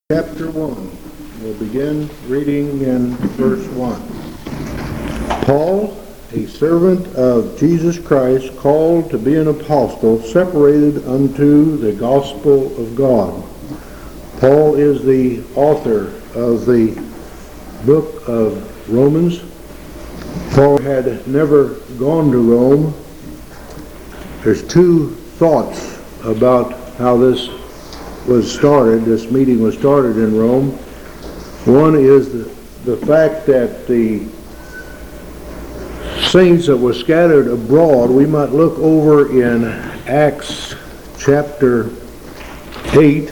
Chapter 1. We'll begin reading in verse 1. Paul, a servant of Jesus Christ, called to be an apostle, separated unto the gospel of God. Paul is the author of the book of Romans. Paul had never gone to Rome. There's two thoughts about how this meeting was started in Rome. One is the fact that the saints that were scattered abroad, we might look over in Acts chapter 9,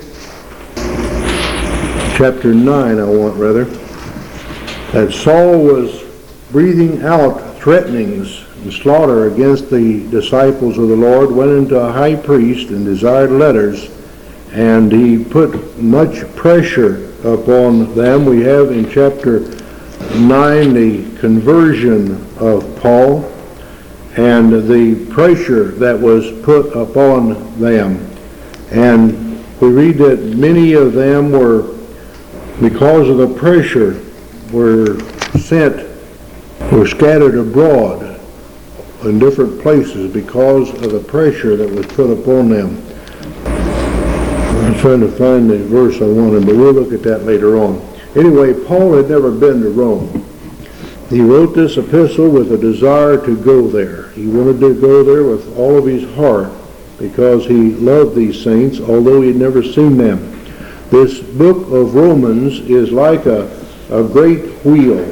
that Saul was breathing out threatenings and slaughter against the disciples of the Lord, went into a high priest and desired letters, and he put much pressure upon them. We have in chapter 9 the conversion of Paul and the pressure that was put upon them. And we read that many of them were, because of the pressure, were scattered abroad in different places because of the pressure that was put upon them. I'm trying to find the verse I wanted, but we'll look at that later on. Anyway, Paul had never been to Rome. He wrote this epistle with a desire to go there. He wanted to go there with all of his heart because he loved these saints, although he had never seen them. This book of Romans is like a great wheel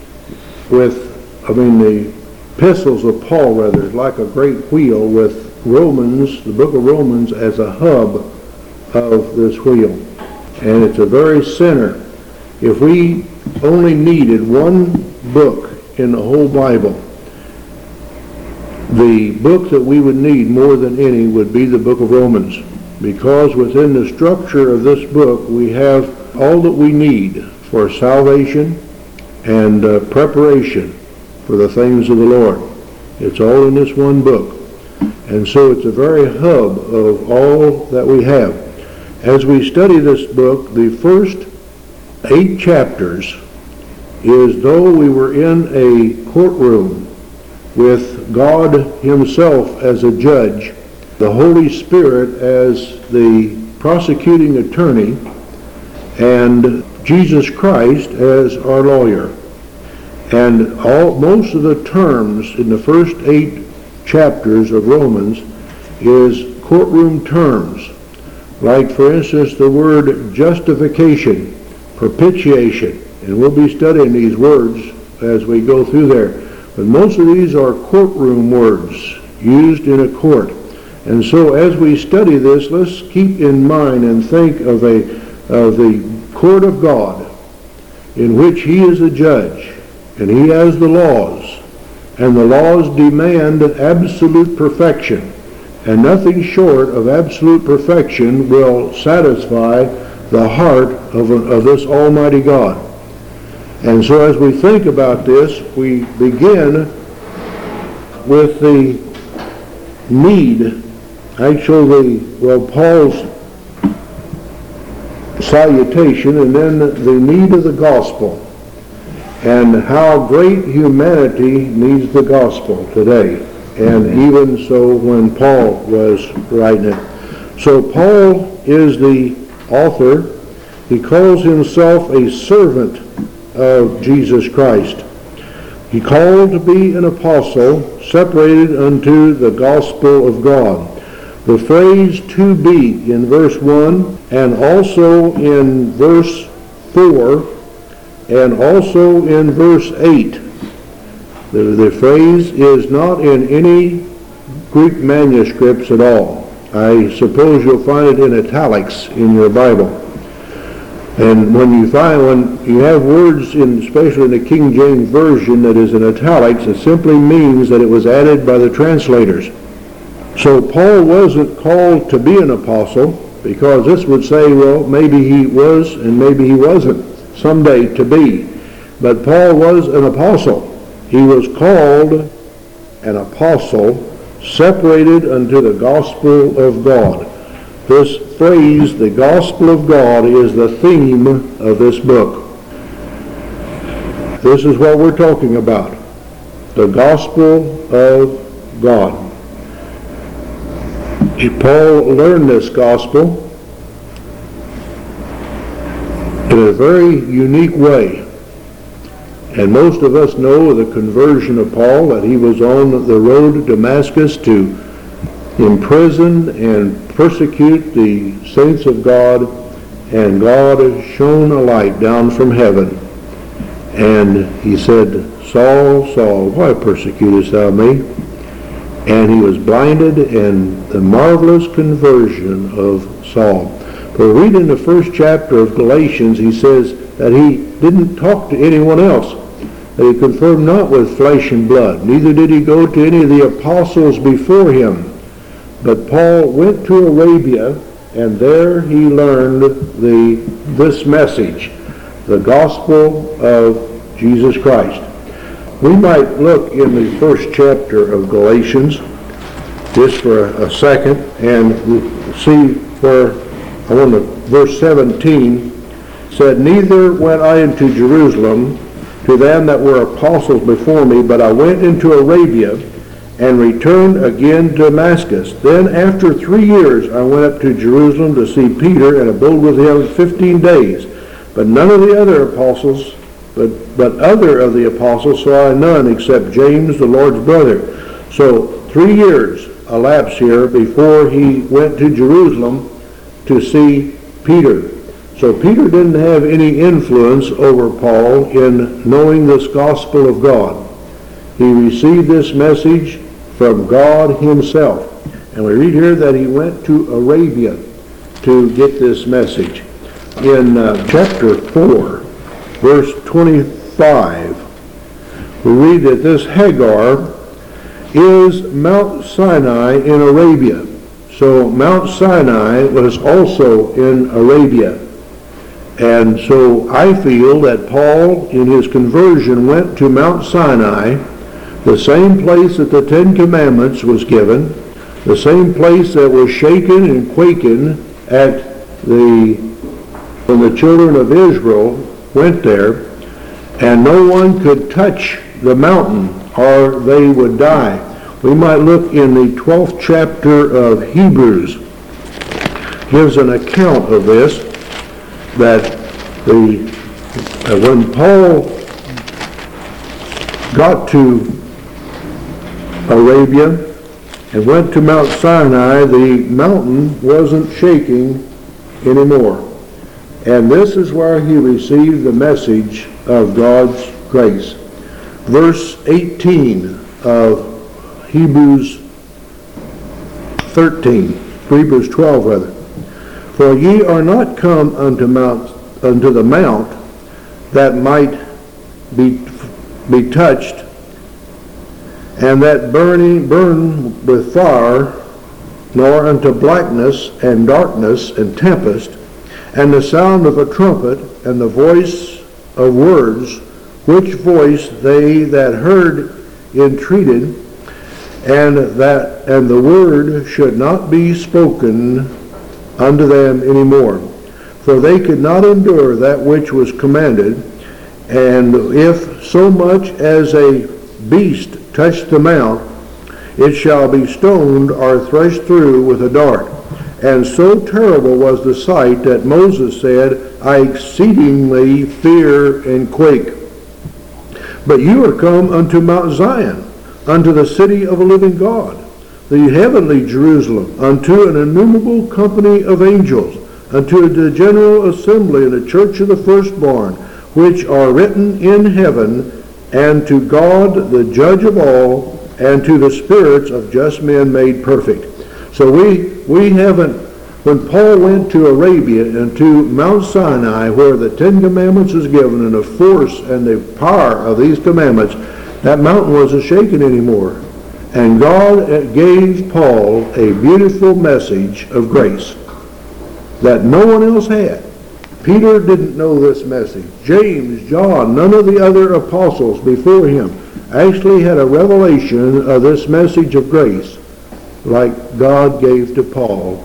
the epistles of Paul, rather, is like a great wheel with Romans, the book of Romans, as a hub of this wheel. And it's a very center. If we only needed one book in the whole Bible, the book that we would need more than any would be the book of Romans, because within the structure of this book we have all that we need for salvation and preparation for the things of the Lord. It's all in this one book. And so it's a very hub of all that we have. As we study this book, the first 8 chapters is though we were in a courtroom with God himself as a judge, the Holy Spirit as the prosecuting attorney, and Jesus Christ as our lawyer. And most of the terms in the first 8 chapters of Romans is courtroom terms. Like, for instance, the word justification, propitiation, and we'll be studying these words as we go through there. But most of these are courtroom words used in a court. And so as we study this, let's keep in mind and think of the court of God in which he is a judge and he has the laws, and the laws demand absolute perfection. And nothing short of absolute perfection will satisfy the heart of this Almighty God. And so as we think about this, we begin with the need, Paul's salutation, and then the need of the gospel, and how great humanity needs the gospel today. And even so when Paul was writing it. So Paul is the author. He calls himself a servant of Jesus Christ. He called to be an apostle, separated unto the gospel of God. The phrase "to be" in verse 1, and also in verse 4, and also in verse 8. The phrase is not in any Greek manuscripts at all. I suppose you'll find it in italics in your Bible. And when you have words, especially in the King James Version, that is in italics, it simply means that it was added by the translators. So Paul wasn't called to be an apostle, because this would say, well, maybe he was and maybe he wasn't someday to be. But Paul was an apostle. He was called an apostle, separated unto the gospel of God. This phrase, the gospel of God, is the theme of this book. This is what we're talking about. The gospel of God. Paul learned this gospel in a very unique way. And most of us know the conversion of Paul, that he was on the road to Damascus to imprison and persecute the saints of God, and God shone a light down from heaven. And he said, Saul, Saul, why persecutest thou me? And he was blinded, and the marvelous conversion of Saul. But read in the first chapter of Galatians, he says that he didn't talk to anyone else, that he conferred not with flesh and blood, neither did he go to any of the apostles before him. But Paul went to Arabia, and there he learned this message, the gospel of Jesus Christ. We might look in the first chapter of Galatians just for a second and see where, verse 17 said, Neither went I into Jerusalem to them that were apostles before me, but I went into Arabia and returned again to Damascus. Then after 3 years I went up to Jerusalem to see Peter and abode with him 15 days. But none of the other apostles, but other of the apostles saw I none except James, the Lord's brother. So 3 years elapsed here before he went to Jerusalem to see Peter. So Peter didn't have any influence over Paul in knowing this gospel of God. He received this message from God himself. And we read here that he went to Arabia to get this message. In chapter 4, verse 25, we read that this Hagar is Mount Sinai in Arabia. So Mount Sinai was also in Arabia. And so I feel that Paul, in his conversion, went to Mount Sinai, the same place that the Ten Commandments was given, the same place that was shaken and quaking when the children of Israel went there, and no one could touch the mountain or they would die. We might look in the 12th chapter of Hebrews, gives an account of this, that when Paul got to Arabia and went to Mount Sinai, the mountain wasn't shaking anymore. And this is where he received the message of God's grace. Verse 18 of Hebrews 12 rather. For ye are not come unto the mount that might be touched, and that burn with fire, nor unto blackness and darkness and tempest, and the sound of a trumpet, and the voice of words, which voice they that heard entreated, and the word should not be spoken unto them any more. For they could not endure that which was commanded, and if so much as a beast touch the mount, it shall be stoned or thrust through with a dart. And so terrible was the sight that Moses said, I exceedingly fear and quake. But you are come unto Mount Zion, unto the city of a living God, the heavenly Jerusalem, unto an innumerable company of angels, unto the general assembly and the church of the firstborn, which are written in heaven, and to God the judge of all, and to the spirits of just men made perfect. So we haven't, when Paul went to Arabia and to Mount Sinai, where the Ten Commandments is given, and the force and the power of these commandments, that mountain wasn't shaken anymore. And God gave Paul a beautiful message of grace that no one else had. Peter didn't know this message. James, John, none of the other apostles before him actually had a revelation of this message of grace like God gave to Paul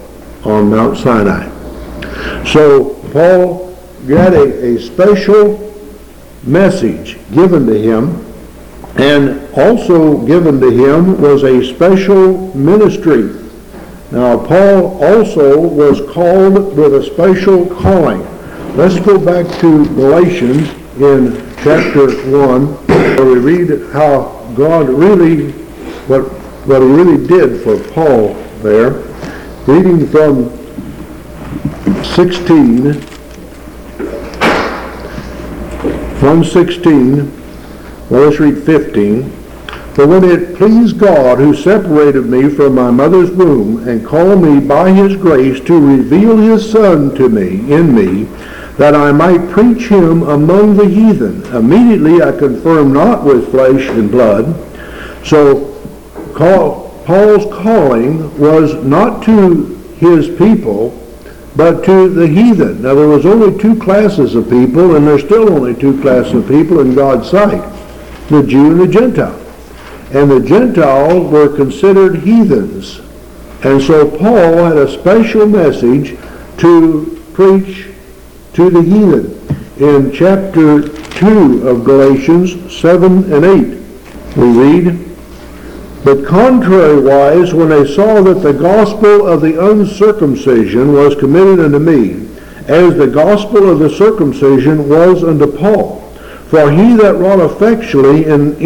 on Mount Sinai. So Paul got a special message given to him, and also given to him was a special ministry. Now Paul also was called with a special calling. Let's go back to Galatians in chapter 1, where we read how God really, what he really did for Paul there. Reading from 16, well, let's read 15. For when it pleased God, who separated me from my mother's womb, and called me by his grace to reveal his Son to me, in me, that I might preach him among the heathen, immediately I confirmed not with flesh and blood. So Paul's calling was not to his people, but to the heathen. Now there was only two classes of people, and there's still only two classes of people in God's sight, the Jew and the Gentile. And the Gentiles were considered heathens. And so Paul had a special message to preach to the heathen. In chapter 2 of Galatians 7 and 8, we read, But contrariwise, when they saw that the gospel of the uncircumcision was committed unto me, as the gospel of the circumcision was unto Paul. For he that wrought effectually in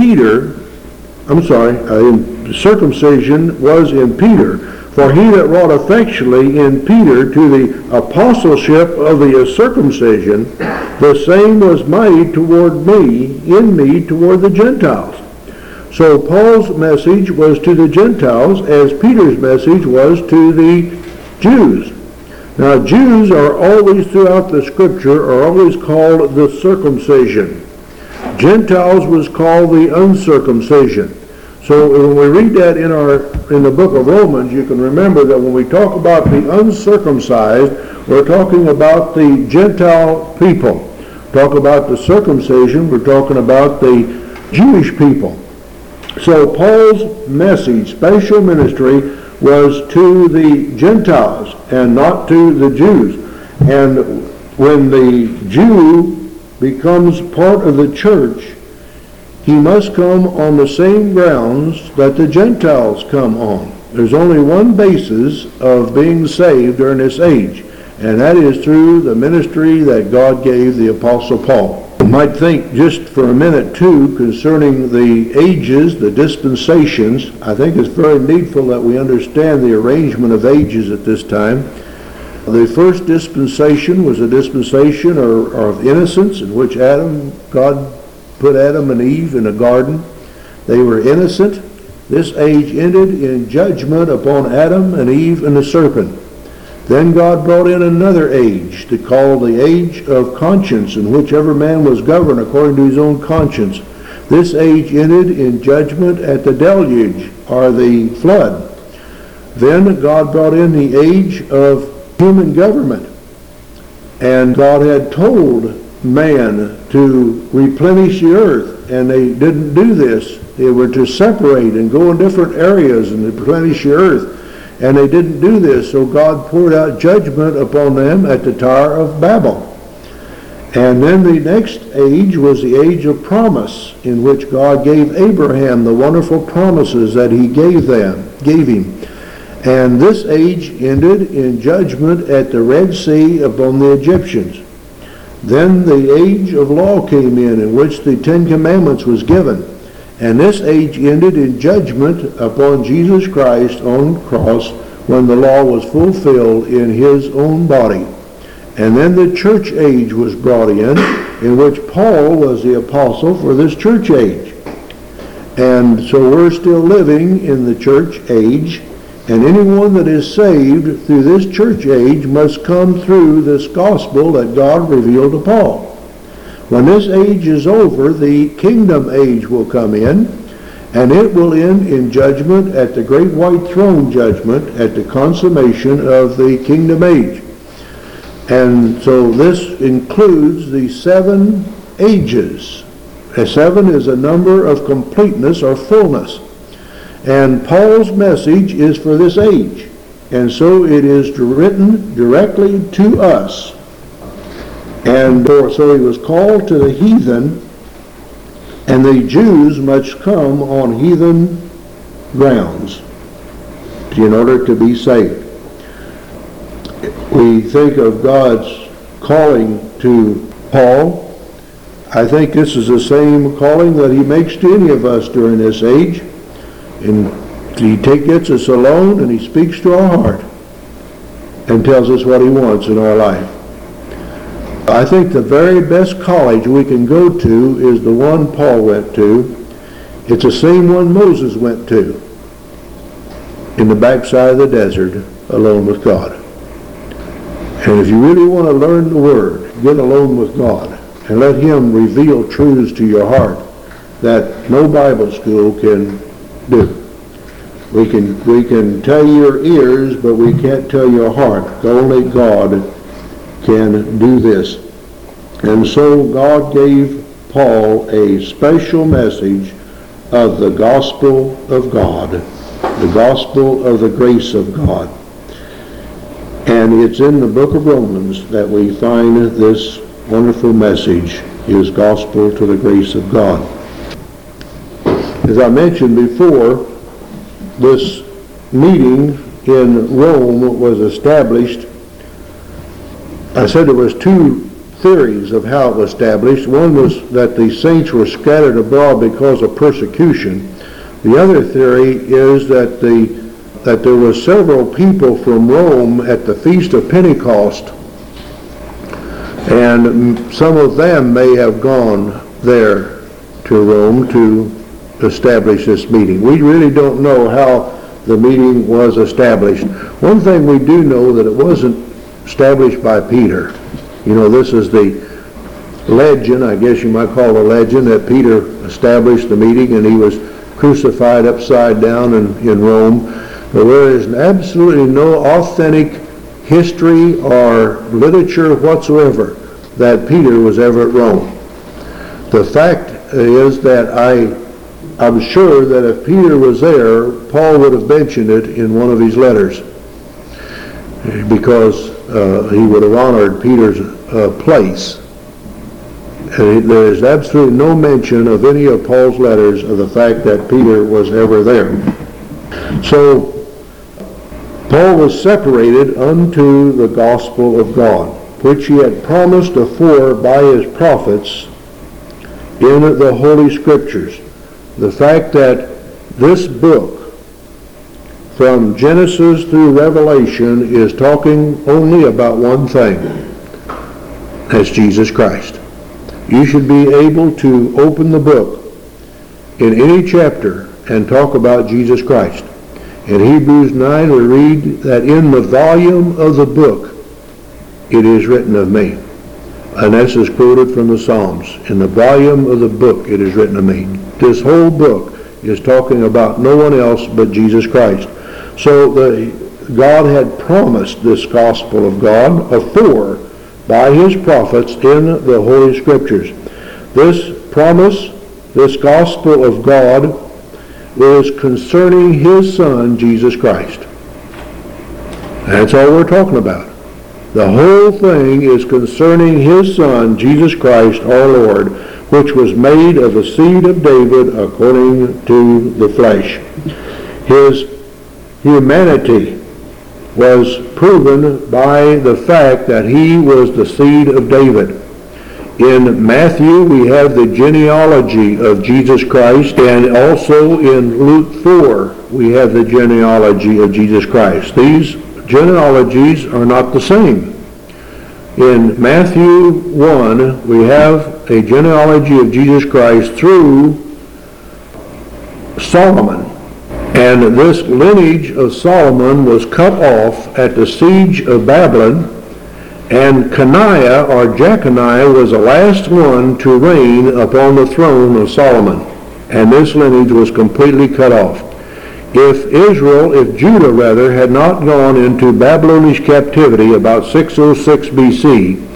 circumcision was in Peter. For he that wrought effectually in Peter to the apostleship of the circumcision, the same was made toward me, in me toward the Gentiles. So Paul's message was to the Gentiles, as Peter's message was to the Jews. Now Jews are always, throughout the Scripture, are always called the circumcision. Gentiles was called the uncircumcision. So when we read that in the book of Romans, you can remember that when we talk about the uncircumcised, we're talking about the Gentile people. Talk about the circumcision, we're talking about the Jewish people. So Paul's message, special ministry, was to the Gentiles and not to the Jews. And when the Jew becomes part of the church, he must come on the same grounds that the Gentiles come on. There's only one basis of being saved during this age, and that is through the ministry that God gave the Apostle Paul. You might think just for a minute, too, concerning the ages, the dispensations. I think it's very needful that we understand the arrangement of ages at this time. The first dispensation was a dispensation of innocence, in which God put Adam and Eve in a garden. They were innocent. This age ended in judgment upon Adam and Eve and the serpent. Then God brought in another age, called the age of conscience, in which every man was governed according to his own conscience. This age ended in judgment at the deluge, or the flood. Then God brought in the age of human government. And God had told man to replenish the earth, and they didn't do this. They were to separate and go in different areas and replenish the earth, and they didn't do this. So God poured out judgment upon them at the Tower of Babel. And then the next age was the age of promise, in which God gave Abraham the wonderful promises that he gave him. And this age ended in judgment at the Red Sea upon the Egyptians. Then the age of law came in which the Ten Commandments was given. And this age ended in judgment upon Jesus Christ on the cross, when the law was fulfilled in his own body. And then the church age was brought in which Paul was the apostle for this church age. And so we're still living in the church age, and anyone that is saved through this church age must come through this gospel that God revealed to Paul. When this age is over, the kingdom age will come in, and it will end in judgment at the great white throne judgment at the consummation of the kingdom age. And so this includes the 7 ages. 7 is a number of completeness or fullness. And Paul's message is for this age. and so it is written directly to us. And so he was called to the heathen, and the Jews must come on heathen grounds in order to be saved. We think of God's calling to Paul. I think this is the same calling that he makes to any of us during this age. And he gets us alone and he speaks to our heart and tells us what he wants in our life. I think the very best college we can go to is the one Paul went to. It's the same one Moses went to, in the backside of the desert, alone with God. And if you really want to learn the Word, get alone with God and let Him reveal truths to your heart that no Bible school can do. We can tell your ears, but we can't tell your heart. Only God can do this. And so God gave Paul a special message of the gospel of God, the gospel of the grace of God. And it's in the book of Romans that we find this wonderful message, his gospel to the grace of God. As I mentioned before, this meeting in Rome was established. I said there was two theories of how it was established. One was that the saints were scattered abroad because of persecution. The other theory is that there were several people from Rome at the Feast of Pentecost, and some of them may have gone there to Rome to establish this meeting. We really don't know how the meeting was established. One thing we do know, that it wasn't established by Peter. You know, this is the legend, I guess you might call it a legend, that Peter established the meeting and he was crucified upside down in Rome. But there is absolutely no authentic history or literature whatsoever that Peter was ever at Rome. The fact is that I'm sure that if Peter was there, Paul would have mentioned it in one of his letters, because he would have honored Peter's place. And there is absolutely no mention of any of Paul's letters of the fact that Peter was ever there. So Paul was separated unto the gospel of God, which he had promised afore by his prophets in the Holy Scriptures. The fact that this book, from Genesis through Revelation, is talking only about one thing. That's Jesus Christ. You should be able to open the book in any chapter and talk about Jesus Christ. In Hebrews 9 we read that in the volume of the book it is written of me. And this is quoted from the Psalms. In the volume of the book it is written of me. This whole book is talking about no one else but Jesus Christ. So God had promised this gospel of God afore by his prophets in the Holy Scriptures. This promise, this gospel of God, is concerning his Son, Jesus Christ. That's all we're talking about. The whole thing is concerning his Son, Jesus Christ, our Lord, which was made of the seed of David according to the flesh. His humanity was proven by the fact that he was the seed of David. In Matthew, we have the genealogy of Jesus Christ, and also in Luke 4, we have the genealogy of Jesus Christ. These genealogies are not the same. In Matthew 1, we have a genealogy of Jesus Christ through Solomon. And this lineage of Solomon was cut off at the siege of Babylon, and Coniah or Jeconiah was the last one to reign upon the throne of Solomon. And this lineage was completely cut off. If Judah had not gone into Babylonish captivity about 606 BC,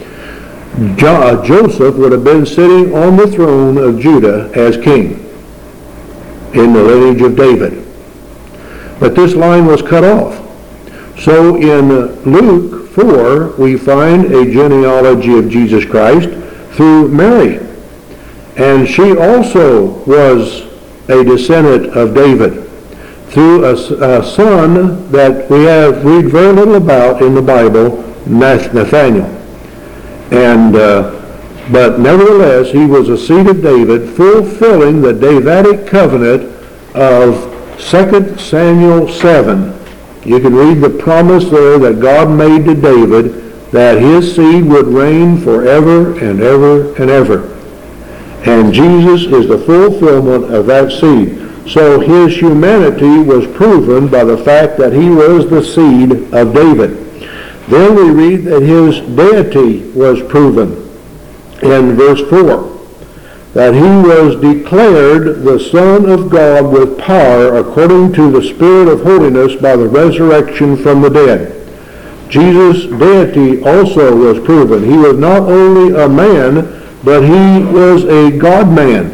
Joseph would have been sitting on the throne of Judah as king in the lineage of David. But this line was cut off. So in Luke 4, we find a genealogy of Jesus Christ through Mary. And she also was a descendant of David through a son that we read very little about in the Bible, Nathaniel. And but nevertheless, he was a seed of David, fulfilling the Davidic covenant of 2 Samuel 7. You can read the promise there that God made to David that his seed would reign forever and ever and ever. And Jesus is the fulfillment of that seed. So his humanity was proven by the fact that he was the seed of David. Then we read that his deity was proven in verse 4, that he was declared the Son of God with power according to the Spirit of holiness by the resurrection from the dead. Jesus' deity also was proven. He was not only a man, but he was a God-man.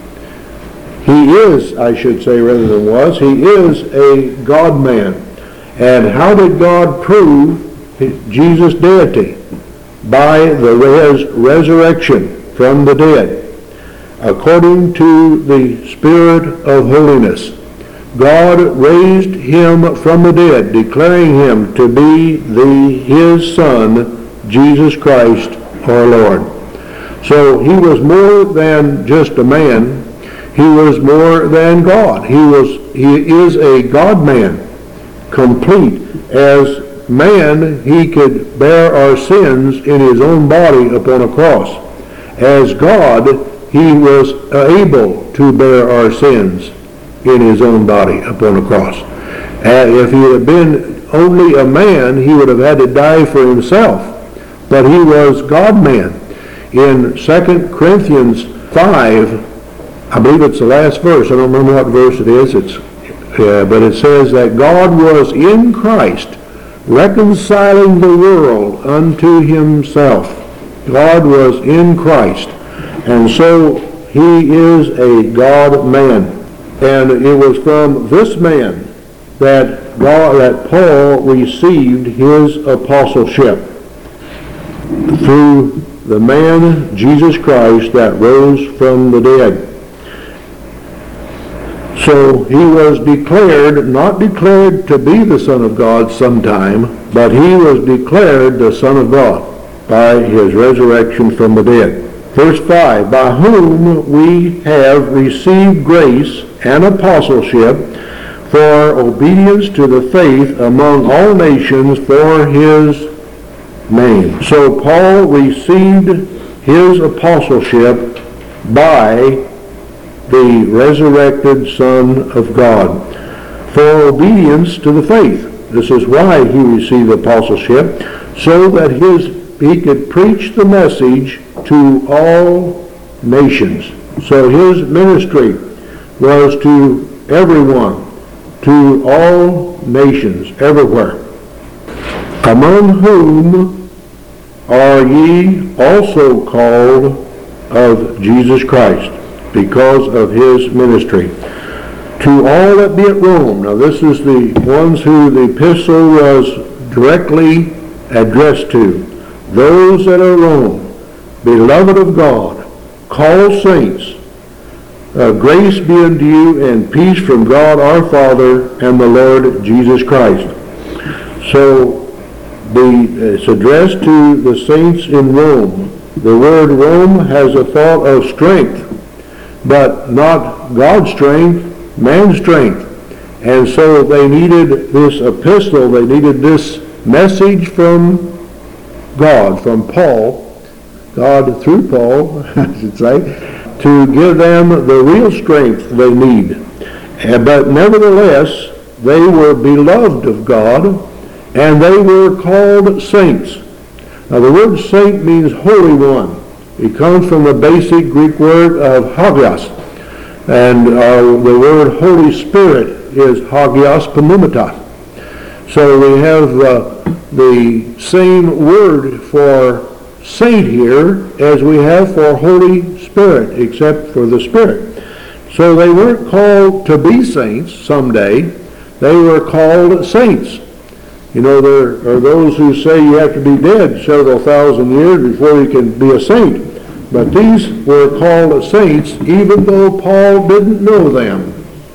He is, I should say rather than was, he is a God-man. And how did God prove Jesus' deity? By the resurrection from the dead. According to the Spirit of holiness, God raised him from the dead, declaring him to be his Son, Jesus Christ our Lord. So he was more than just a man. He was more than God. He is a God-man, complete. As man, he could bear our sins in his own body upon a cross. As God, he was able to bear our sins in his own body upon a cross. If he had been only a man, he would have had to die for himself. But he was God-man. In 2 Corinthians 5, I believe it's the last verse. I don't remember what verse it is. But it says that God was in Christ, reconciling the world unto himself. God was in Christ. And so he is a God-man. And it was from this man that Paul received his apostleship, through the man Jesus Christ that rose from the dead. So he was not declared to be the Son of God sometime, but he was declared the Son of God by his resurrection from the dead. Verse 5, by whom we have received grace and apostleship for obedience to the faith among all nations for his name. So Paul received his apostleship by the resurrected Son of God for obedience to the faith. This is why he received apostleship, so that he could preach the message to all nations. So his ministry was to everyone, to all nations, everywhere. Among whom are ye also called of Jesus Christ, because of his ministry. To all that be at Rome. Now this is the ones who the epistle was directly addressed to. Those that are Rome, beloved of God, called saints, grace be unto you and peace from God our Father and the Lord Jesus Christ. So it's addressed to the saints in Rome. The word Rome has a thought of strength, but not God's strength, man's strength. And so they needed this epistle, they needed this message from God, from Paul, God through Paul, I should say, to give them the real strength they need. But nevertheless, they were beloved of God, and they were called saints. Now the word saint means holy one. It comes from the basic Greek word of hagios. And the word Holy Spirit is hagios pneumata. So we have the same word for saint here as we have for Holy Spirit, except for the Spirit. So they weren't called to be saints someday. They were called saints. You know, there are those who say you have to be dead several thousand years before you can be a saint. But these were called saints even though Paul didn't know them.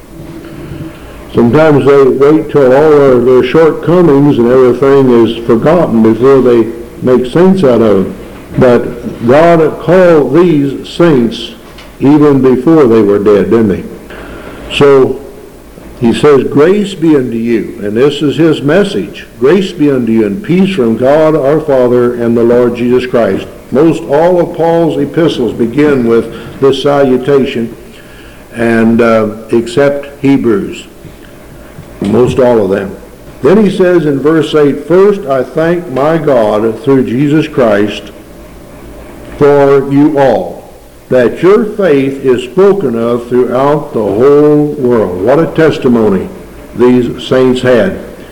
Sometimes they wait till all of their shortcomings and everything is forgotten before they make saints out of them. But God called these saints even before they were dead, didn't he? So he says, grace be unto you, and this is his message. Grace be unto you, and peace from God our Father and the Lord Jesus Christ. Most all of Paul's epistles begin with this salutation, and except Hebrews. Most all of them. Then he says in verse 8, first I thank my God through Jesus Christ for you all, that your faith is spoken of throughout the whole world. What a testimony these saints had,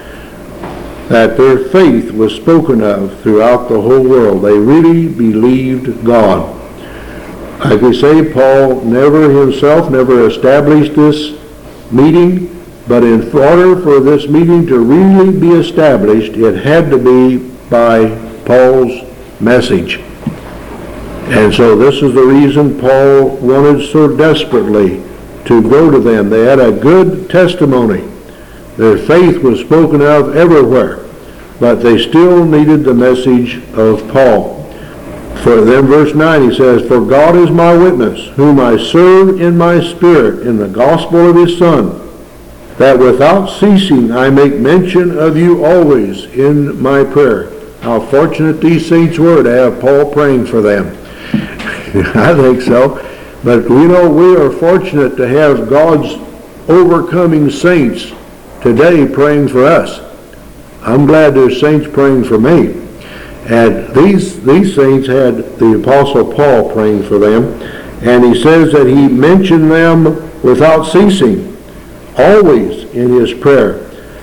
that their faith was spoken of throughout the whole world. They really believed God. Like we say, Paul himself never established this meeting, but in order for this meeting to really be established, it had to be by Paul's message. And so this is the reason Paul wanted so desperately to go to them. They had a good testimony. Their faith was spoken of everywhere, but they still needed the message of Paul. For then verse 9 he says, for God is my witness, whom I serve in my spirit in the gospel of his Son, that without ceasing I make mention of you always in my prayer. How fortunate these saints were to have Paul praying for them. I think so. But we are fortunate to have God's overcoming saints today praying for us. I'm glad there's saints praying for me. And these saints had the Apostle Paul praying for them. And he says that he mentioned them without ceasing, always in his prayer,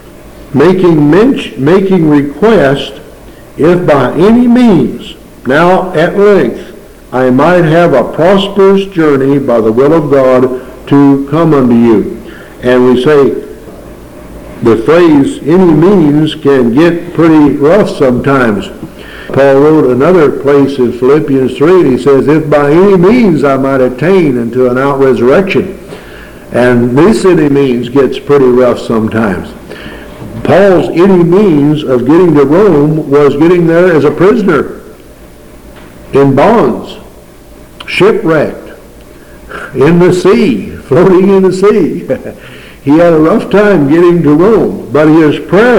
making request, if by any means, now at length, I might have a prosperous journey by the will of God to come unto you. And we say, the phrase, any means, can get pretty rough sometimes. Paul wrote another place in Philippians 3, and he says, if by any means I might attain unto an out-resurrection. And this any means gets pretty rough sometimes. Paul's any means of getting to Rome was getting there as a prisoner, in bonds, shipwrecked, in the sea, floating in the sea. He had a rough time getting to Rome, but his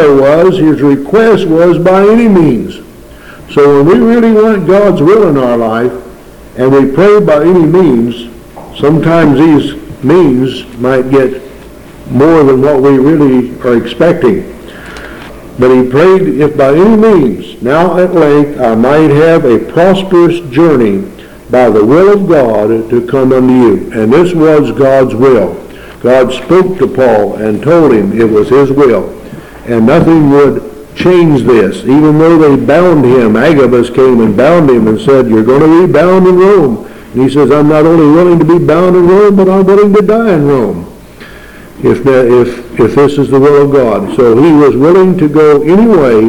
request was by any means. So when we really want God's will in our life, and we pray by any means, sometimes these means might get more than what we really are expecting. But he prayed, if by any means, now at length, I might have a prosperous journey by the will of God to come unto you. And this was God's will. God spoke to Paul and told him it was his will. And nothing would change this. Even though they bound him, Agabus came and bound him and said, you're going to be bound in Rome. And he says, I'm not only willing to be bound in Rome, but I'm willing to die in Rome, if this is the will of God. So he was willing to go anyway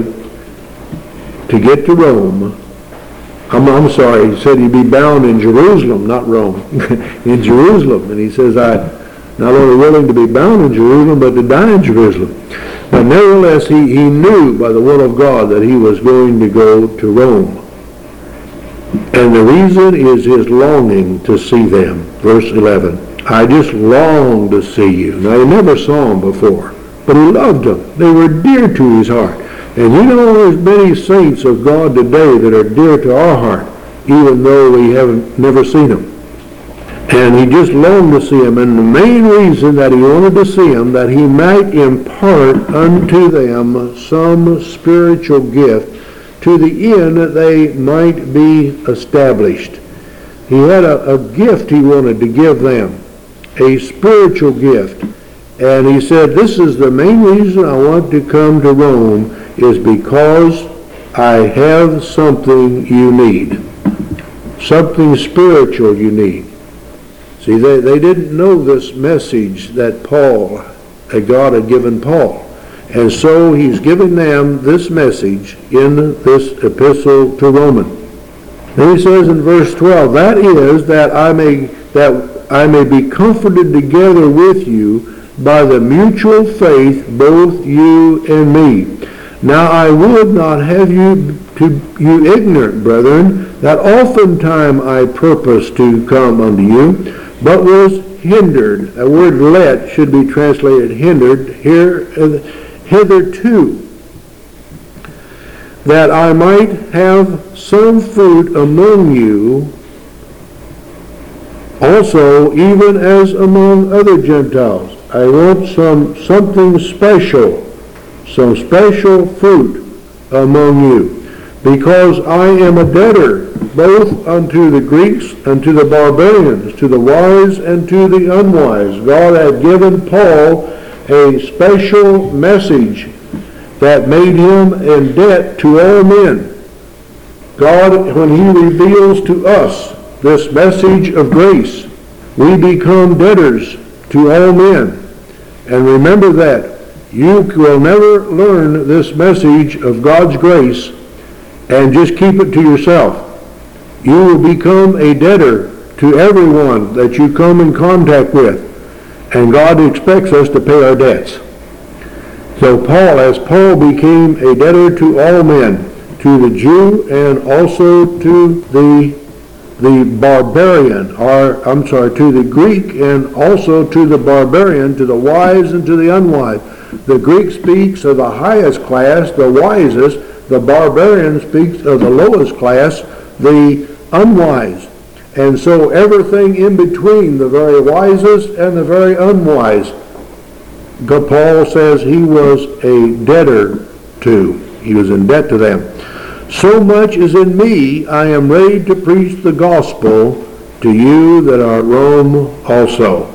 to get to Rome. I'm sorry, he said he'd be bound in Jerusalem, not Rome, in Jerusalem. And he says, I'm not only willing to be bound in Jerusalem, but to die in Jerusalem. But nevertheless, he knew by the will of God that he was going to go to Rome. And the reason is his longing to see them. Verse 11, I just long to see you. Now, he never saw them before, but he loved them. They were dear to his heart. And you know, there's many saints of God today that are dear to our heart, even though we haven't never seen them. And he just longed to see them. And the main reason that he wanted to see them, that he might impart unto them some spiritual gift, to the end that they might be established. He had a gift he wanted to give them, a spiritual gift. And he said, this is the main reason I want to come to Rome, is because I have something you need. Something spiritual you need. See, they didn't know this message that God had given Paul. And so he's giving them this message in this epistle to Romans. Then he says in verse 12, that is, that I may be comforted together with you by the mutual faith, both you and me. Now I would not have you ignorant, brethren, that oftentimes I purposed to come unto you, but was hindered. The word let should be translated hindered, hitherto, that I might have some fruit among you also, even as among other Gentiles. I want something special, some special fruit among you, because I am a debtor both unto the Greeks and to the barbarians, to the wise and to the unwise. God had given Paul a special message that made him in debt to all men. God, when he reveals to us this message of grace, we become debtors to all men. And remember that. You will never learn this message of God's grace and just keep it to yourself. You will become a debtor to everyone that you come in contact with. And God expects us to pay our debts. So as Paul became a debtor to all men, to the Jew and also to the barbarian, to the Greek and also to the barbarian, to the wise and to the unwise. The Greek speaks of the highest class, the wisest. The barbarian speaks of the lowest class, the unwise. And so everything in between, the very wisest and the very unwise, Paul says he was a debtor to. He was in debt to them. So much is in me, I am ready to preach the gospel to you that are at Rome also.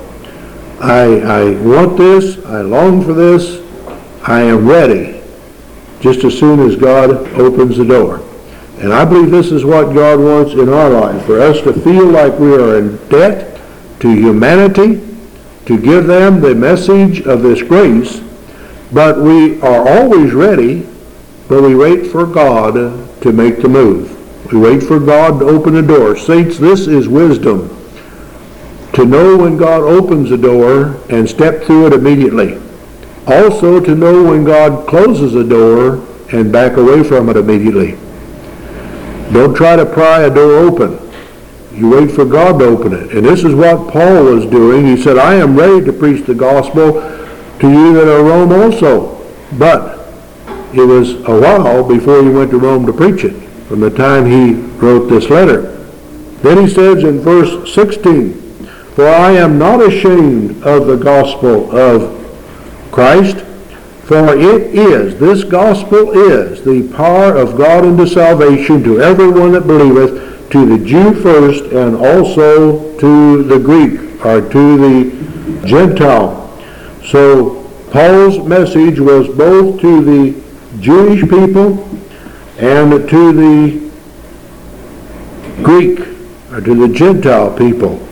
I want this, I long for this, I am ready, just as soon as God opens the door. And I believe this is what God wants in our life, for us to feel like we are in debt to humanity, to give them the message of this grace, but we are always ready, but we wait for God to make the move. We wait for God to open the door. Saints, this is wisdom, to know when God opens the door and step through it immediately. Also to know when God closes the door and back away from it immediately. Don't try to pry a door open. You wait for God to open it. And this is what Paul was doing. He said, I am ready to preach the gospel to you that are Rome also. But it was a while before he went to Rome to preach it, from the time he wrote this letter. Then he says in verse 16, for I am not ashamed of the gospel of Christ, for it is, this gospel is, the power of God unto salvation to everyone that believeth, to the Jew first, and also to the Greek, or to the Gentile. So Paul's message was both to the Jewish people and to the Greek, or to the Gentile people.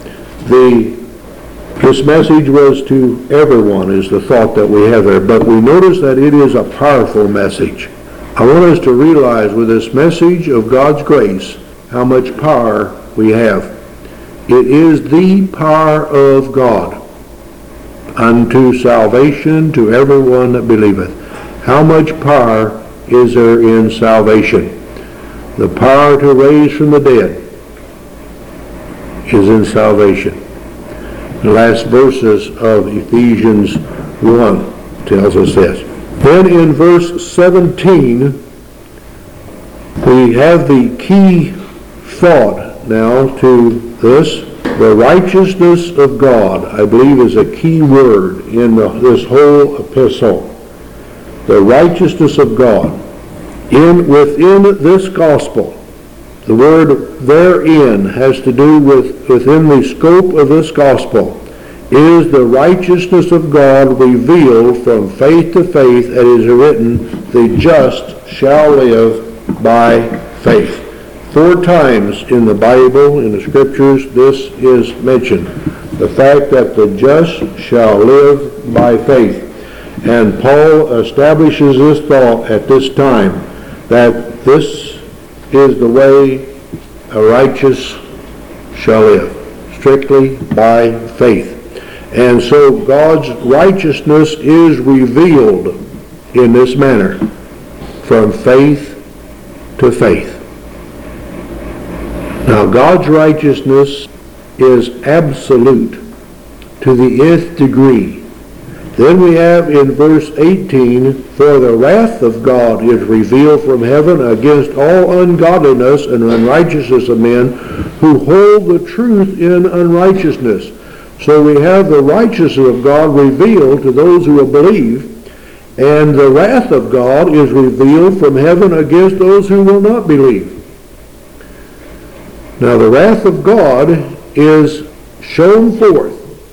This message was to everyone, is the thought that we have there. But we notice that it is a powerful message. I want us to realize with this message of God's grace how much power we have. It is the power of God unto salvation to everyone that believeth. How much power is there in salvation? The power to raise from the dead is in salvation. The last verses of Ephesians 1 tells us this. Then in verse 17, we have the key thought now to this. The righteousness of God, I believe, is a key word in this whole epistle. The righteousness of God. Within this gospel, the word therein has to do with within the scope of this gospel is the righteousness of God revealed from faith to faith, as is written, the just shall live by faith. 4 times in the Bible, in the Scriptures, this is mentioned. The fact that the just shall live by faith. And Paul establishes this thought at this time, that this is the way a righteous shall live, strictly by faith. And so God's righteousness is revealed in this manner, from faith to faith. Now, God's righteousness is absolute to the nth degree. Then we have in verse 18, for the wrath of God is revealed from heaven against all ungodliness and unrighteousness of men who hold the truth in unrighteousness. So we have the righteousness of God revealed to those who will believe, and the wrath of God is revealed from heaven against those who will not believe. Now the wrath of God is shown forth,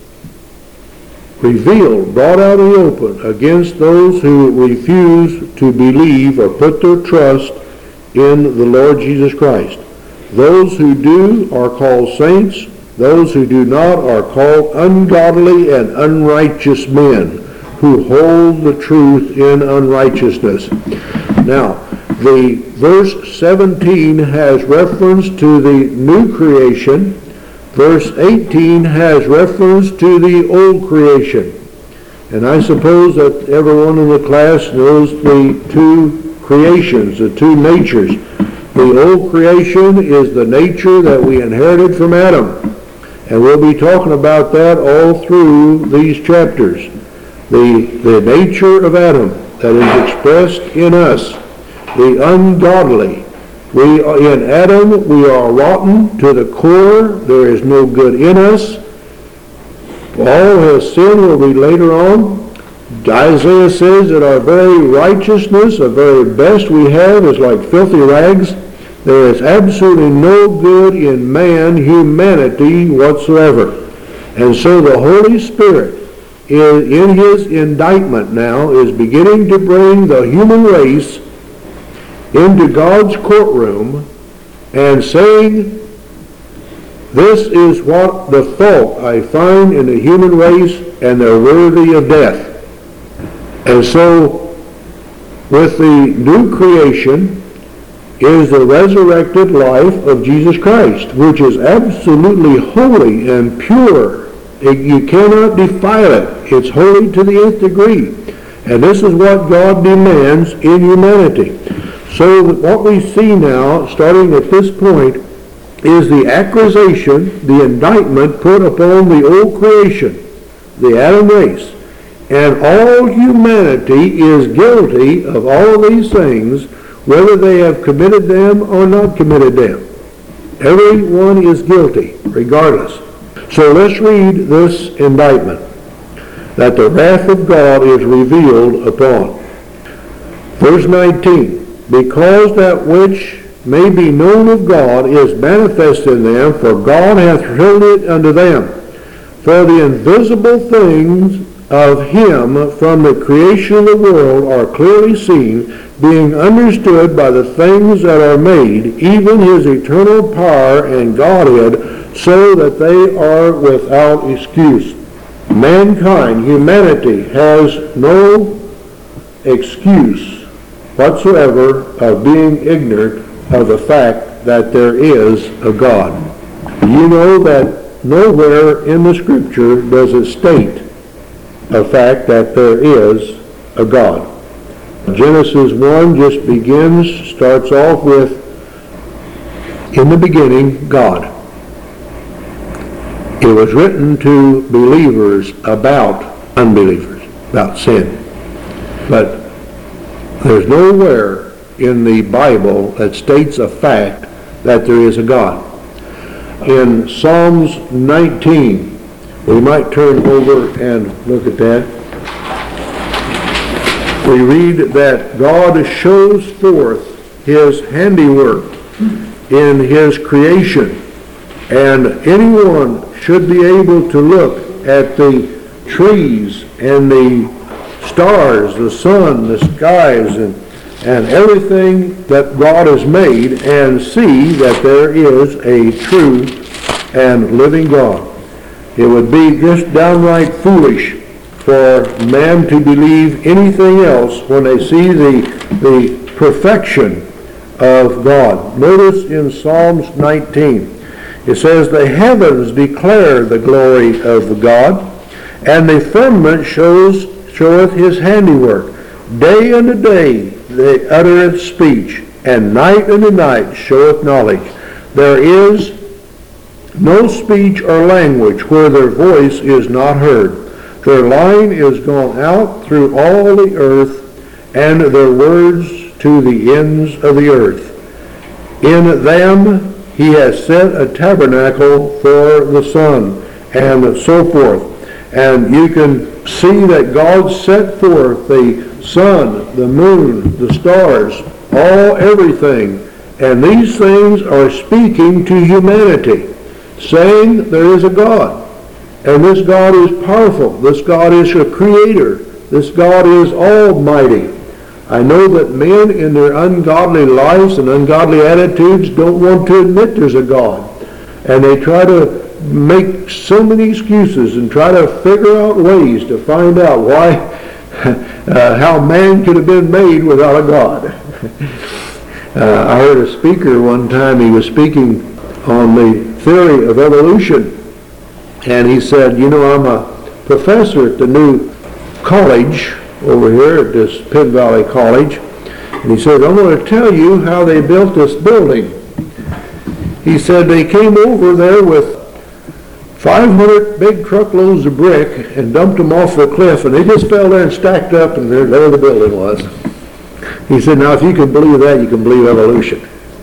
revealed, brought out in the open against those who refuse to believe or put their trust in the Lord Jesus Christ. Those who do are called saints. Those who do not are called ungodly and unrighteous men who hold the truth in unrighteousness. Now, the verse 17 has reference to the new creation. Verse 18 has reference to the old creation. And I suppose that everyone in the class knows the two creations, the two natures. The old creation is the nature that we inherited from Adam. And we'll be talking about that all through these chapters. The nature of Adam that is expressed in us, the ungodly. In Adam, we are rotten to the core. There is no good in us. All has sinned, will read later on. Isaiah says that our very righteousness, the very best we have, is like filthy rags. There is absolutely no good in man, humanity whatsoever. And so the Holy Spirit, in his indictment now, is beginning to bring the human race into God's courtroom and saying, this is what the fault I find in the human race, and they're worthy of death. And so with the new creation is the resurrected life of Jesus Christ, which is absolutely holy and pure. You cannot defile it. It's holy to the nth degree. And this is what God demands in humanity. So what we see now, starting at this point, is the accusation, the indictment put upon the old creation, the Adam race. And all humanity is guilty of all of these things, whether they have committed them or not committed them. Everyone is guilty, regardless. So let's read this indictment, that the wrath of God is revealed upon. Verse 19, because that which may be known of God is manifest in them, for God hath showed it unto them. For the invisible things of him from the creation of the world are clearly seen, being understood by the things that are made, even his eternal power and Godhead, so that they are without excuse. Mankind, humanity, has no excuse whatsoever of being ignorant of the fact that there is a God. You know that nowhere in the Scripture does it state a fact that there is a God. Genesis 1 just starts off with, in the beginning, God. It was written to believers about unbelievers, about sin. But there's nowhere in the Bible that states a fact that there is a God. In Psalms 19, we might turn over and look at that. We read that God shows forth his handiwork in his creation, and anyone should be able to look at the trees and the stars, the sun, the skies, and everything that God has made, and see that there is a true and living God. It would be just downright foolish for man to believe anything else when they see the perfection of God. Notice in Psalms 19, it says, "The heavens declare the glory of God, and the firmament showeth his handiwork. Day unto day they uttereth speech, and night unto night showeth knowledge. There is no speech or language where their voice is not heard. Their line is gone out through all the earth, and their words to the ends of the earth. In them he has set a tabernacle for the sun," and so forth. And you can see that God set forth the sun, the moon, the stars, everything. And these things are speaking to humanity, saying there is a God. And this God is powerful. This God is a creator. This God is almighty. I know that men in their ungodly lives and ungodly attitudes don't want to admit there's a God. And they try to make so many excuses and try to figure out ways to find out why, how man could have been made without a God. I heard a speaker one time, he was speaking on the theory of evolution. And he said, "You know, I'm a professor at the new college over here at this Penn Valley College." And he said, "I'm going to tell you how they built this building." He said they came over there with 500 big truckloads of brick and dumped them off the cliff, and they just fell there and stacked up, and there the building was. He said, "Now if you can believe that, you can believe evolution."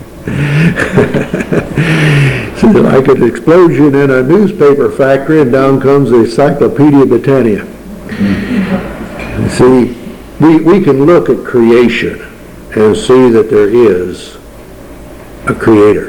So like an explosion in a newspaper factory, and down comes the Encyclopedia Britannica. See, we can look at creation and see that there is a creator.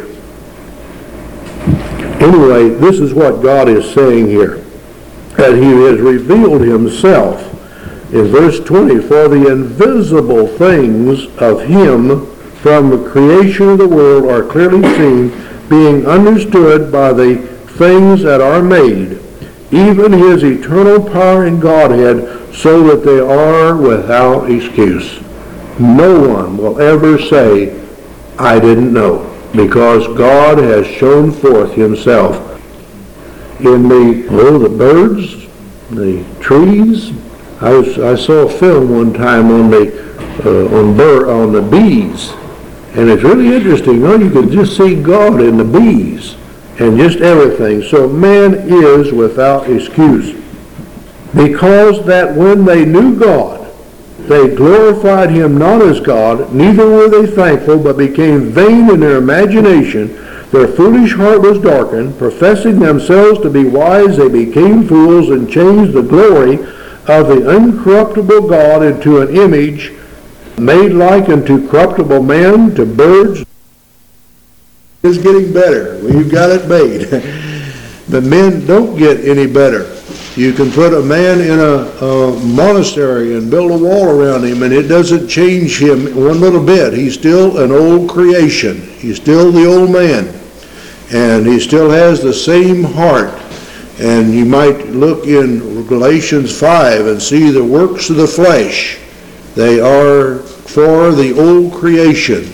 Anyway, this is what God is saying here, that he has revealed himself in verse 20, "For the invisible things of him from the creation of the world are clearly seen, being understood by the things that are made, even his eternal power and Godhead, so that they are without excuse." No one will ever say, "I didn't know," because God has shown forth himself in the birds, the trees. I saw a film one time on the bees, and it's really interesting. You can just see God in the bees and just everything. So man is without excuse, because that when they knew God, they glorified him not as God, neither were they thankful, but became vain in their imagination. Their foolish heart was darkened. Professing themselves to be wise, they became fools and changed the glory of the uncorruptible God into an image made like unto corruptible man, to birds. It's getting better. We've got it made. The men don't get any better. You can put a man in a monastery and build a wall around him, and it doesn't change him one little bit. He's still an old creation. He's still the old man. And he still has the same heart. And you might look in Galatians 5 and see the works of the flesh. They are for the old creation.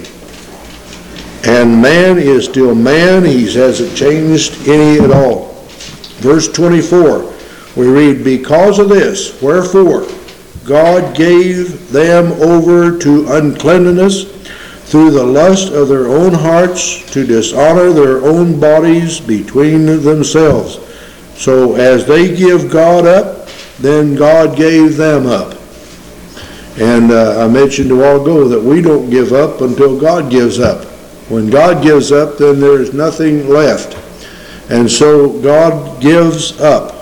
And man is still man. He hasn't changed any at all. Verse 24, we read, "Because of this, wherefore God gave them over to uncleanness through the lust of their own hearts, to dishonor their own bodies between themselves." So as they give God up, then God gave them up. And I mentioned a while ago that we don't give up until God gives up. When God gives up, then there is nothing left. And so God gives up.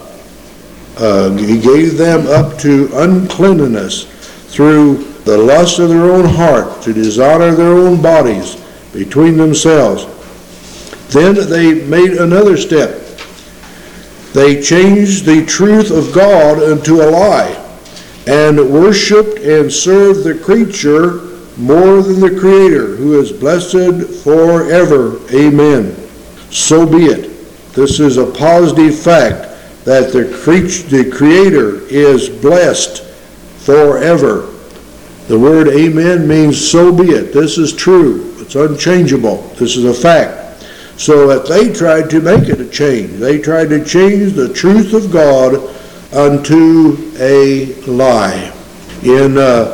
He gave them up to uncleanness through the lust of their own heart, to dishonor their own bodies between themselves. Then they made another step. They changed the truth of God into a lie, and worshipped and served the creature more than the Creator, who is blessed forever. Amen. So be it. This is a positive fact that the Creator is blessed forever. The word amen means so be it. This is true. It's unchangeable. This is a fact. So that they tried to make it a change. They tried to change the truth of God unto a lie. In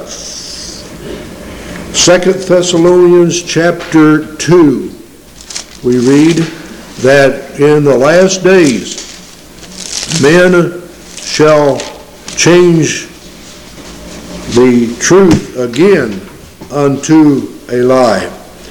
2 Thessalonians chapter 2, we read that in the last days men shall change the truth again unto a lie.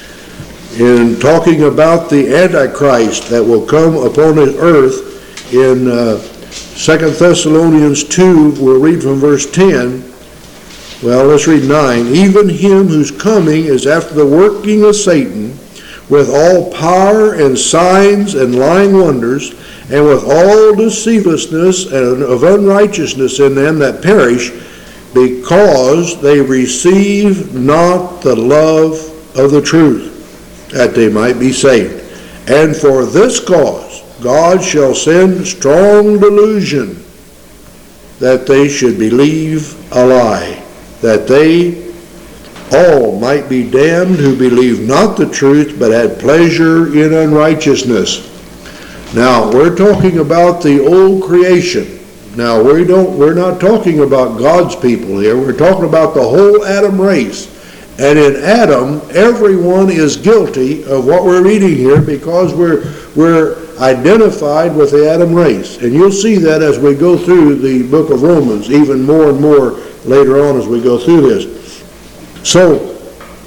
In talking about the Antichrist that will come upon the earth, in 2 Thessalonians 2, we'll read from verse 10. Well, let's read 9. Even him whose coming is after the working of Satan, with all power and signs and lying wonders, and with all deceivelessness and of unrighteousness in them that perish, because they receive not the love of the truth, that they might be saved. And for this cause God shall send strong delusion, that they should believe a lie, that they all might be damned who believe not the truth, but had pleasure in unrighteousness. Now, we're talking about the old creation. Now, we're not talking about God's people here. We're talking about the whole Adam race. And in Adam, everyone is guilty of what we're reading here, because we're identified with the Adam race. And you'll see that as we go through the book of Romans, even more and more later on as we go through this. So,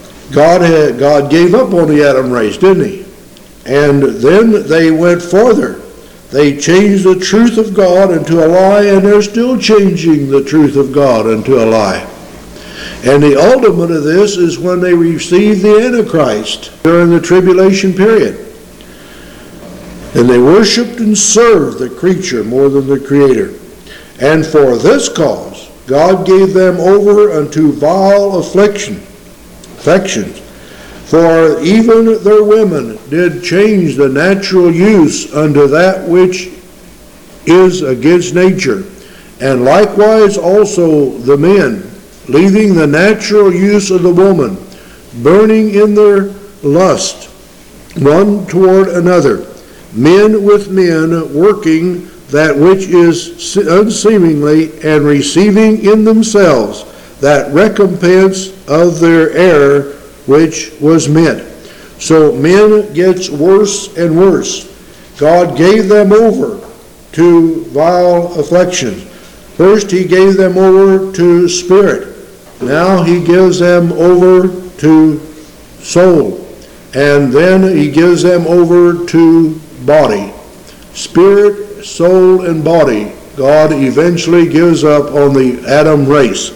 God gave up on the Adam race, didn't he? And then they went further. They changed the truth of God into a lie, and they're still changing the truth of God into a lie. And the ultimate of this is when they receive the Antichrist during the tribulation period. And they worshiped and served the creature more than the Creator. And for this cause God gave them over unto vile affections. For even their women did change the natural use unto that which is against nature. And likewise also the men, leaving the natural use of the woman, burning in their lust one toward another, men with men working that which is unseemly, and receiving in themselves that recompense of their error which was meant. So men gets worse and worse. God gave them over to vile affections. First he gave them over to spirit. Now he gives them over to soul. And then he gives them over to body. Spirit, soul, and body, God eventually gives up on the Adam race.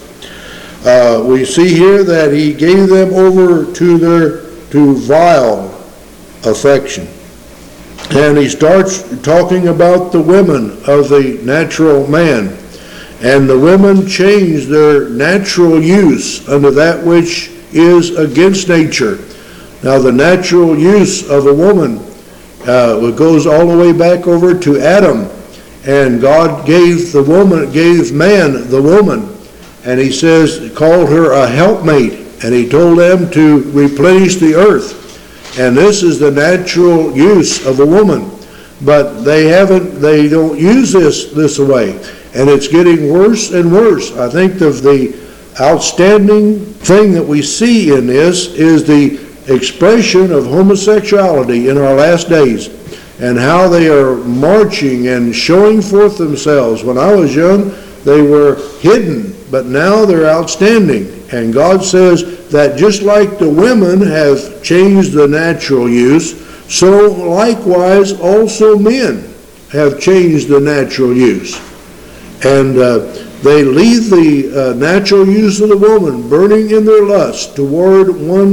We see here that he gave them over to vile affection. And he starts talking about the women of the natural man. And the women change their natural use unto that which is against nature. Now the natural use of a woman goes all the way back over to Adam. And God gave man the woman. And he says, called her a helpmate. And he told them to replenish the earth. And this is the natural use of a woman. But they don't use this way. And it's getting worse and worse. I think of the outstanding thing that we see in this is the expression of homosexuality in our last days, and how they are marching and showing forth themselves. When I was young, they were hidden, but now they're outstanding. And God says that just like the women have changed the natural use, so likewise also men have changed the natural use. And they leave the natural use of the woman, burning in their lust toward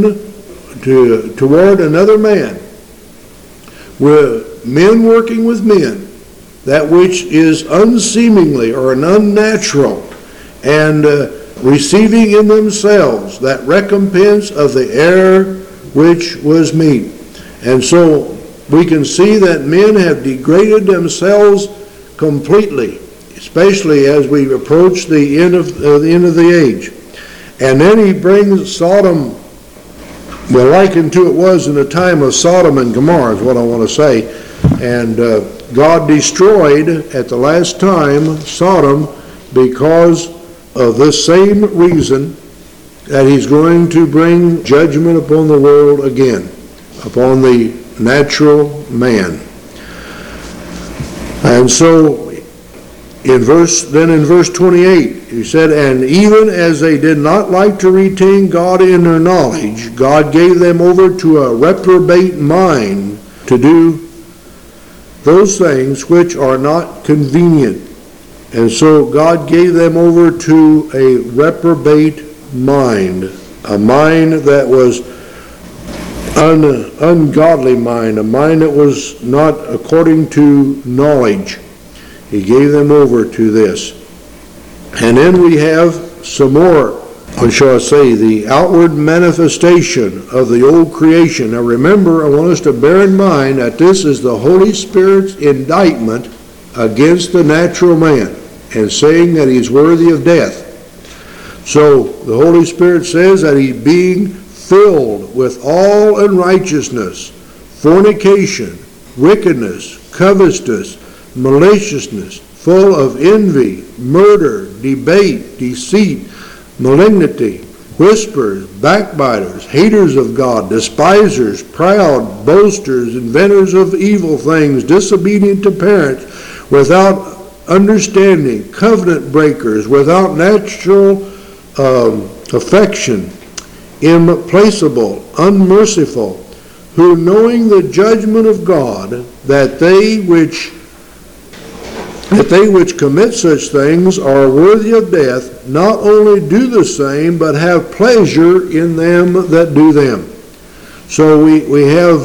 another man, with men working with men, that which is unseemingly or an unnatural, and receiving in themselves that recompense of the error which was meet. And so we can see that men have degraded themselves completely, especially as we approach the end of the age. And then he brings Sodom, well, likened to it was in the time of Sodom and Gomorrah is what I want to say. And God destroyed at the last time Sodom because of this same reason, that he's going to bring judgment upon the world again, upon the natural man. And so in verse 28, he said, and even as they did not like to retain God in their knowledge, God gave them over to a reprobate mind to do those things which are not convenient. And so God gave them over to a reprobate mind, a mind that was ungodly mind, a mind that was not according to knowledge. He gave them over to this. And then we have some more, what shall I say, the outward manifestation of the old creation. Now remember, I want us to bear in mind that this is the Holy Spirit's indictment against the natural man, and saying that he's worthy of death. So the Holy Spirit says that he being filled with all unrighteousness, fornication, wickedness, covetousness, maliciousness, full of envy, murder, debate, deceit, malignity, whisperers, backbiters, haters of God, despisers, proud, boasters, inventors of evil things, disobedient to parents, without understanding, covenant breakers, without natural affection, implacable, unmerciful, who knowing the judgment of God, that they which commit such things are worthy of death, not only do the same, but have pleasure in them that do them. So we have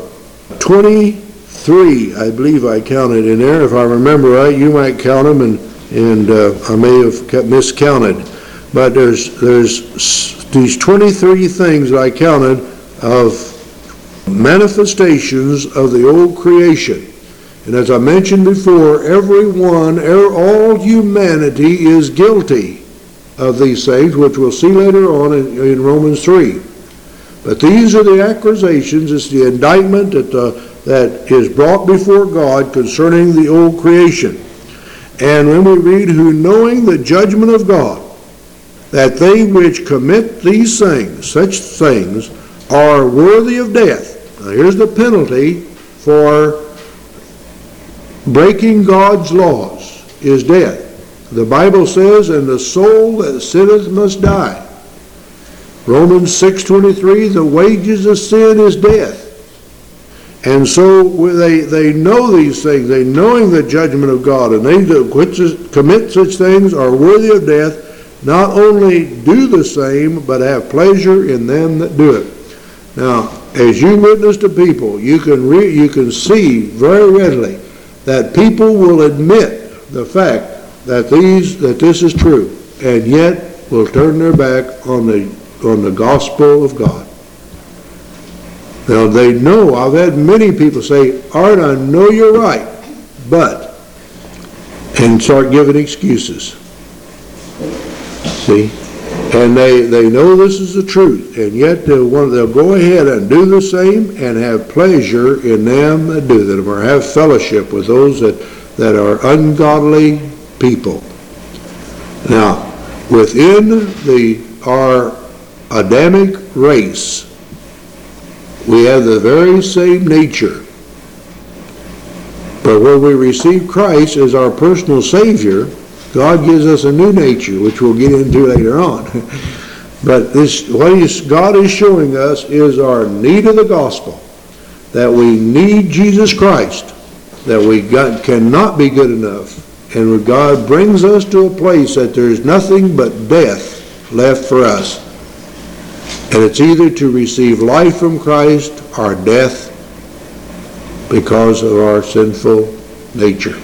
23, I believe I counted in there. If I remember right, you might count them, and I may have miscounted. But there's these 23 things that I counted of manifestations of the old creation. And as I mentioned before, all humanity is guilty of these things, which we'll see later on in Romans 3. But these are the accusations, it's the indictment that is brought before God concerning the old creation. And when we read, who knowing the judgment of God, that they which commit these things, such things, are worthy of death. Now here's the penalty for breaking God's laws, is death. The Bible says, and the soul that sinneth must die. Romans 6:23, the wages of sin is death. And so they know these things, they knowing the judgment of God, and they which commit such things are worthy of death, not only do the same, but have pleasure in them that do it. Now, as you witness to people, you can see very readily that people will admit the fact that this is true, and yet will turn their back on the gospel of God. Now they know, I've had many people say, Art, I know you're right, but, and start giving excuses. See? And they know this is the truth, and yet they'll go ahead and do the same and have pleasure in them that do them, or have fellowship with those that are ungodly people. Now, within our Adamic race, we have the very same nature. But when we receive Christ as our personal Savior, God gives us a new nature, which we'll get into later on. But what God is showing us is our need of the gospel, that we need Jesus Christ, that we cannot be good enough. And when God brings us to a place that there's nothing but death left for us, and it's either to receive life from Christ or death because of our sinful nature.